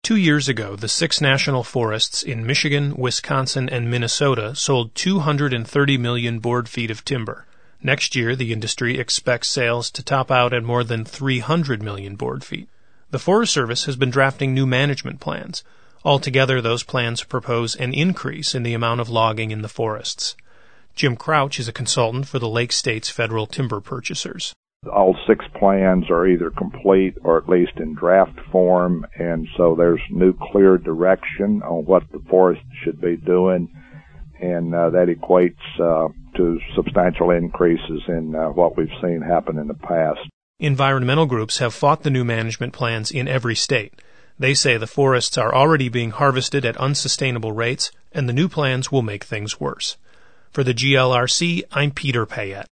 2 years ago, the 6 national forests in Michigan, Wisconsin, and Minnesota sold 230 million board feet of timber. Next year, the industry expects sales to top out at more than 300 million board feet. The Forest Service has been drafting new management plans. Altogether, those plans propose an increase in the amount of logging in the forests. Jim Crouch is a consultant for the Lake States Federal Timber Purchasers. All 6 plans are either complete or at least in draft form, and so there's new clear direction on what the forest should be doing, and that equates to substantial increases in what we've seen happen in the past. Environmental groups have fought the new management plans in every state. They say the forests are already being harvested at unsustainable rates, and the new plans will make things worse. For the GLRC, I'm Peter Payette.